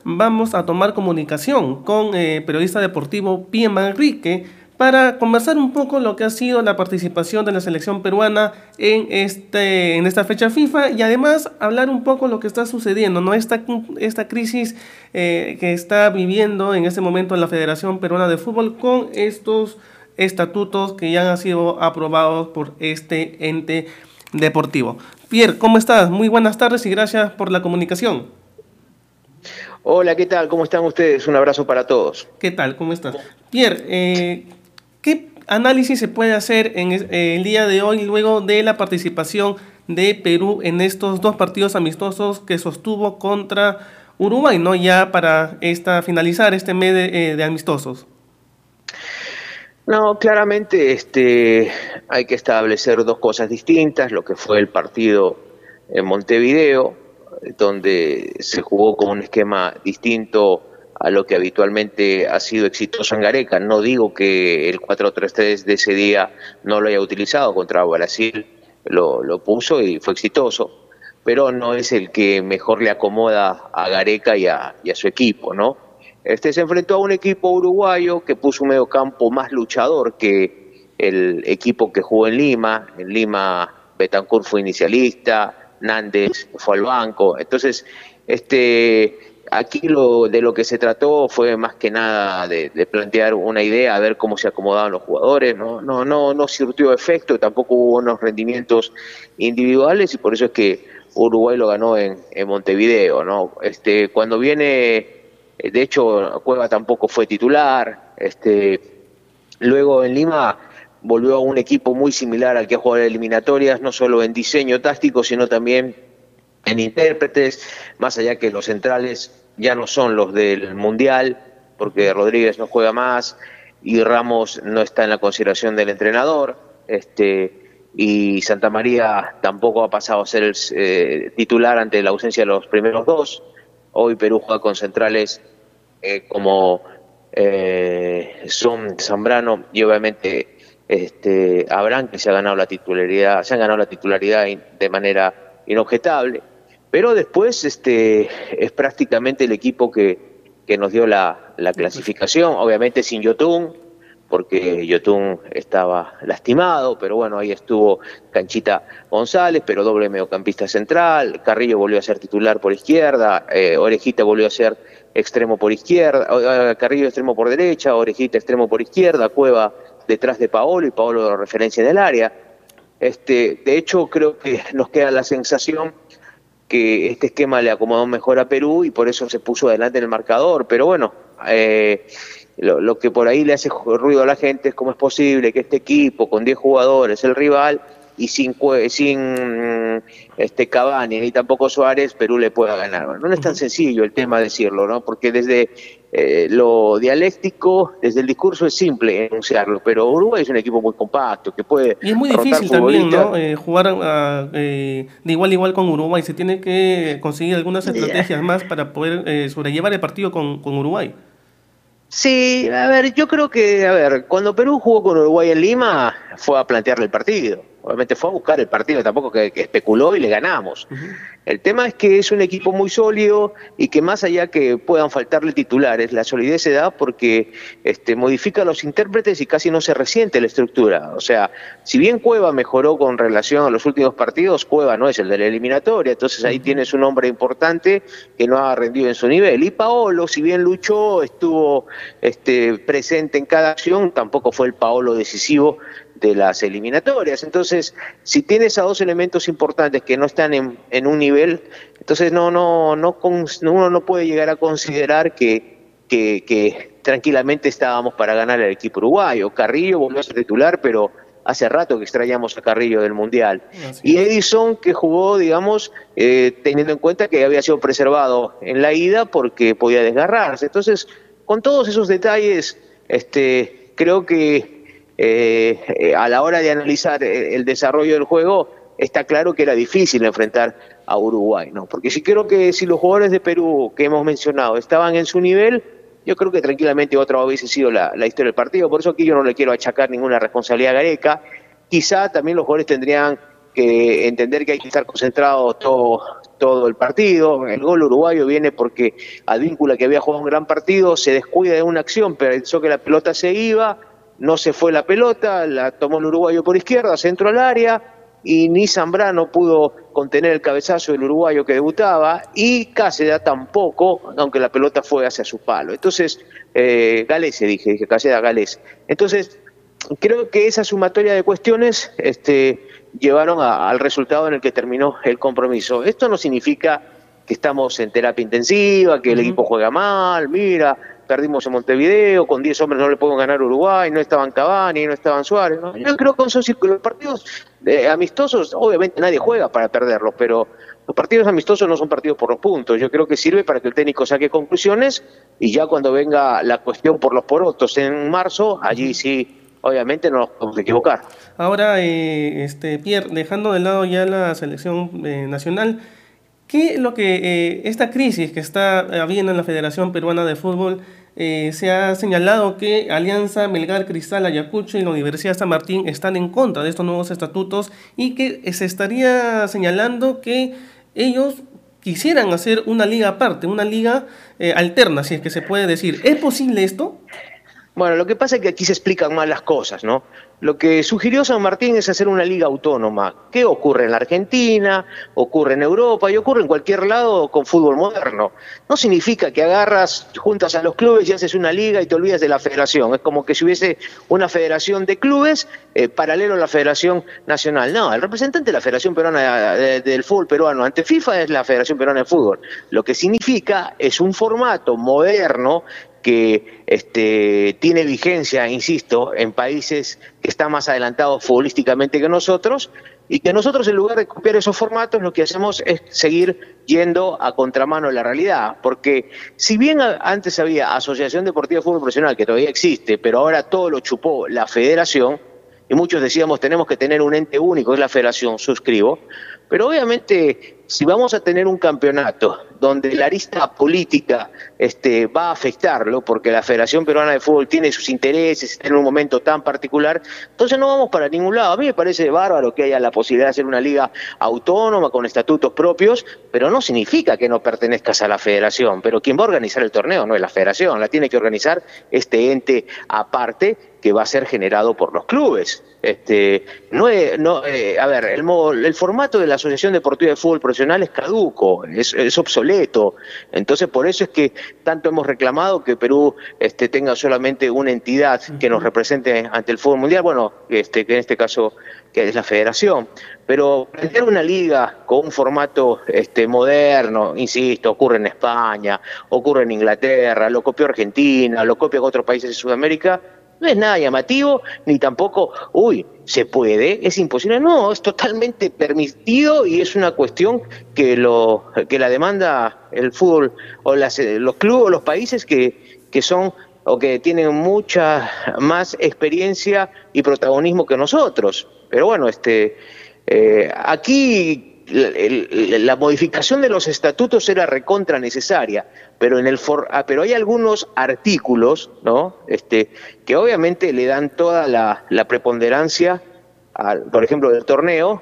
vamos a tomar comunicación con periodista deportivo Pie Manrique para conversar un poco lo que ha sido la participación de la selección peruana en esta fecha FIFA y además hablar un poco lo que está sucediendo, ¿no? Esta crisis que está viviendo en este momento la Federación Peruana de Fútbol con estos estatutos que ya han sido aprobados por este ente deportivo. Pierre, ¿cómo estás? Muy buenas tardes y gracias por la comunicación. Hola, ¿qué tal? ¿Cómo están ustedes? Un abrazo para todos. ¿Qué tal? ¿Cómo estás? Pierre, ¿qué análisis se puede hacer en el día de hoy luego de la participación de Perú en estos dos partidos amistosos que sostuvo contra Uruguay, ¿no? Ya para finalizar este mes de amistosos. No, claramente hay que establecer dos cosas distintas, lo que fue el partido en Montevideo, donde se jugó con un esquema distinto a lo que habitualmente ha sido exitoso en Gareca. No digo que el 4-3-3 de ese día no lo haya utilizado, contra Brasil lo puso y fue exitoso, pero no es el que mejor le acomoda a Gareca y a su equipo, ¿no? Se enfrentó a un equipo uruguayo que puso un mediocampo más luchador que el equipo que jugó en Lima. En Lima Bentancur fue inicialista, Nández fue al banco. Entonces, aquí de lo que se trató fue más que nada de plantear una idea, a ver cómo se acomodaban los jugadores. No surtió efecto, tampoco hubo unos rendimientos individuales y por eso es que Uruguay lo ganó en Montevideo, ¿no? Cuando viene, de hecho, Cueva tampoco fue titular. Luego en Lima volvió a un equipo muy similar al que ha jugado en eliminatorias, no solo en diseño táctico, sino también en intérpretes, más allá que los centrales ya no son los del Mundial, porque Rodríguez no juega más y Ramos no está en la consideración del entrenador, y Santa María tampoco ha pasado a ser el titular ante la ausencia de los primeros dos. Hoy Perú juega con centrales como son Zambrano y obviamente Abraham, que se han ganado la titularidad de manera inobjetable, pero después es prácticamente el equipo que nos dio la clasificación, obviamente sin Yotun, porque Yotun estaba lastimado, pero bueno, ahí estuvo Canchita González, pero doble mediocampista central. Carrillo volvió a ser titular por izquierda, Orejita volvió a ser extremo por izquierda, Carrillo extremo por derecha, Orejita extremo por izquierda, Cueva detrás de Paolo y Paolo de referencia en el área. De hecho, creo que nos queda la sensación que este esquema le acomodó mejor a Perú y por eso se puso adelante en el marcador, pero bueno, lo que por ahí le hace ruido a la gente es cómo es posible que este equipo con 10 jugadores, el rival, y sin Cavani ni tampoco Suárez, Perú le pueda ganar. Bueno, no es tan sencillo el tema decirlo, ¿no? Porque desde lo dialéctico, desde el discurso es simple enunciarlo, pero Uruguay es un equipo muy compacto, que puede y es muy rotar difícil también, futbolistas. ¿no? Jugar de igual a igual con Uruguay. Se tiene que conseguir algunas estrategias más para poder sobrellevar el partido con Uruguay. Sí, a ver, yo creo que, cuando Perú jugó con Uruguay en Lima, fue a plantearle el partido. Obviamente fue a buscar el partido, tampoco que especuló y le ganamos. El tema es que es un equipo muy sólido y que más allá que puedan faltarle titulares, la solidez se da porque modifica los intérpretes y casi no se resiente la estructura. O sea, si bien Cueva mejoró con relación a los últimos partidos, Cueva no es el de la eliminatoria, entonces ahí tienes un hombre importante que no ha rendido en su nivel. Y Paolo, si bien luchó, estuvo presente en cada acción, tampoco fue el Paolo decisivo de las eliminatorias. Entonces, si tienes a dos elementos importantes que no están en un nivel, entonces uno no puede llegar a considerar que tranquilamente estábamos para ganar al equipo uruguayo. Carrillo volvió a ser titular, pero hace rato que extrañamos a Carrillo del Mundial. Y Edison, que jugó, digamos, teniendo en cuenta que había sido preservado en la ida porque podía desgarrarse. Entonces, con todos esos detalles, creo que a la hora de analizar el desarrollo del juego, está claro que era difícil enfrentar a Uruguay, ¿no? Porque creo que si los jugadores de Perú que hemos mencionado estaban en su nivel, yo creo que tranquilamente otra hubiese sido la historia del partido. Por eso aquí yo no le quiero achacar ninguna responsabilidad a Gareca. Quizá también los jugadores tendrían que entender que hay que estar concentrados todo el partido. El gol uruguayo viene porque Advíncula, que había jugado un gran partido, se descuida de una acción, pensó que la pelota se iba, no se fue la pelota, la tomó el uruguayo por izquierda, centro al área, y ni Zambrano pudo contener el cabezazo del uruguayo que debutaba, y Cáceres tampoco, aunque la pelota fue hacia su palo. Entonces, Galese, dije Cáceres, Galese. Entonces, creo que esa sumatoria de cuestiones llevaron al resultado en el que terminó el compromiso. Esto no significa que estamos en terapia intensiva, que el equipo juega mal, mira, perdimos en Montevideo, con 10 hombres no le podemos ganar a Uruguay, no estaban Cavani, no estaban Suárez, ¿no? Yo creo que los partidos amistosos, obviamente nadie juega para perderlos, pero los partidos amistosos no son partidos por los puntos. Yo creo que sirve para que el técnico saque conclusiones, y ya cuando venga la cuestión por los porotos en marzo, allí sí, obviamente no nos podemos equivocar. Ahora, Pierre, dejando de lado ya la selección nacional, ¿qué es lo que esta crisis que está habiendo en la Federación Peruana de Fútbol? Se ha señalado que Alianza, Melgar, Cristal, Ayacucho y la Universidad San Martín están en contra de estos nuevos estatutos, y que se estaría señalando que ellos quisieran hacer una liga aparte, una liga alterna, si es que se puede decir. ¿Es posible esto? Bueno, lo que pasa es que aquí se explican mal las cosas, ¿no? Lo que sugirió San Martín es hacer una liga autónoma. ¿Qué ocurre en la Argentina? Ocurre en Europa y ocurre en cualquier lado con fútbol moderno. No significa que juntas a los clubes y haces una liga y te olvidas de la federación. Es como que si hubiese una federación de clubes paralelo a la Federación Nacional. No, el representante de la Federación Peruana del Fútbol Peruano ante FIFA es la Federación Peruana de Fútbol. Lo que significa es un formato moderno que tiene vigencia, insisto, en países que están más adelantados futbolísticamente que nosotros, y que nosotros, en lugar de copiar esos formatos, lo que hacemos es seguir yendo a contramano de la realidad, porque si bien antes había Asociación Deportiva de Fútbol Profesional, que todavía existe, pero ahora todo lo chupó la federación, y muchos decíamos tenemos que tener un ente único, es la federación, suscribo, pero obviamente si vamos a tener un campeonato donde la arista política va a afectarlo, porque la Federación Peruana de Fútbol tiene sus intereses en un momento tan particular, entonces no vamos para ningún lado. A mí me parece bárbaro que haya la posibilidad de hacer una liga autónoma con estatutos propios, pero no significa que no pertenezcas a la federación. Pero quien va a organizar el torneo no es la federación, la tiene que organizar este ente aparte que va a ser generado por los clubes. A ver, el formato de la Asociación Deportiva de Fútbol Profesional es caduco, es obsoleto. Entonces, por eso es que tanto hemos reclamado que Perú tenga solamente una entidad que nos represente ante el fútbol mundial, bueno, que en este caso que es la federación. Pero plantear una liga con un formato moderno, insisto, ocurre en España, ocurre en Inglaterra, lo copió Argentina, lo copian otros países de Sudamérica. No es nada llamativo, ni tampoco, se puede, es imposible. No, es totalmente permitido, y es una cuestión que la demanda el fútbol o los clubes o los países que son o que tienen mucha más experiencia y protagonismo que nosotros. Pero bueno, aquí la modificación de los estatutos era recontra necesaria, pero pero hay algunos artículos, ¿no? Que obviamente le dan toda la preponderancia, por ejemplo, del torneo,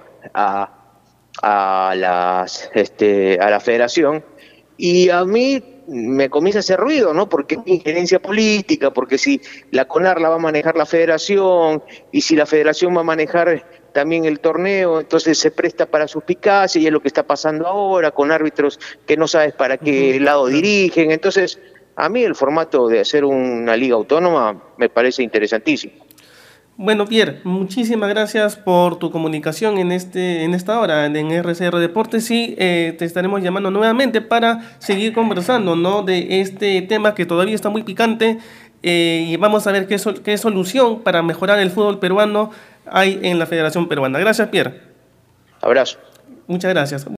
a la federación, y a mí me comienza a hacer ruido, ¿no? Porque es injerencia política, porque si la CONAR la va a manejar la federación, y si la federación va a manejar también el torneo, entonces se presta para suspicacia, y es lo que está pasando ahora con árbitros que no sabes para qué lado dirigen. Entonces, a mí el formato de hacer una liga autónoma me parece interesantísimo. Bueno, Pierre, muchísimas gracias por tu comunicación en esta hora en RCR Deportes, y te estaremos llamando nuevamente para seguir conversando, ¿no?, de este tema que todavía está muy picante, y vamos a ver qué solución para mejorar el fútbol peruano hay en la Federación Peruana. Gracias, Pierre. Abrazo. Muchas gracias.